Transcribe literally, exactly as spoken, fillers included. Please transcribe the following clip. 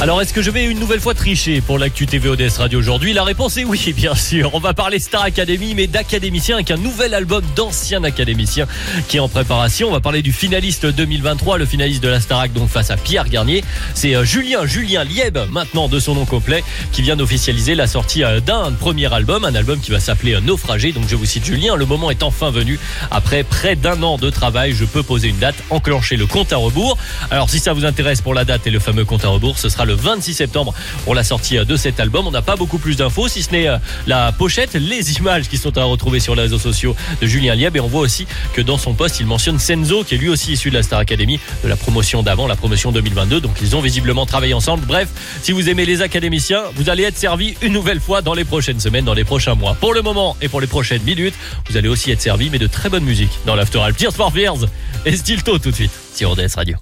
Alors, est-ce que je vais une nouvelle fois tricher pour l'actu T V O D S Radio aujourd'hui? La réponse est oui, bien sûr. On va parler Star Academy, mais d'académiciens avec un nouvel album d'anciens académiciens qui est en préparation. On va parler du finaliste deux mille vingt-trois, le finaliste de la Starac, donc face à Pierre Garnier. C'est Julien, Julien Lieb, maintenant de son nom complet, qui vient d'officialiser la sortie d'un premier album, un album qui va s'appeler Naufragé. Donc je vous cite Julien, le moment est enfin venu. Après près d'un an de travail, je peux poser une date, enclencher le compte à rebours. Alors si ça vous intéresse pour la date et le fameux compte à rebours, ce sera le vingt-six septembre pour la sortie de cet album. On n'a pas beaucoup plus d'infos, si ce n'est la pochette, les images qui sont à retrouver sur les réseaux sociaux de Julien Lieb. Et on voit aussi que dans son post, il mentionne Senzo, qui est lui aussi issu de la Star Academy, de la promotion d'avant, la promotion deux mille vingt-deux. Donc ils ont visiblement travaillé ensemble. Bref, si vous aimez les académiciens, vous allez être servi une nouvelle fois dans les prochaines semaines, dans les prochains mois. Pour le moment et pour les prochaines minutes, vous allez aussi être servi, mais de très bonne musique dans l'After Alp. Tears for Fears et Stilto tout de suite sur O D S Radio.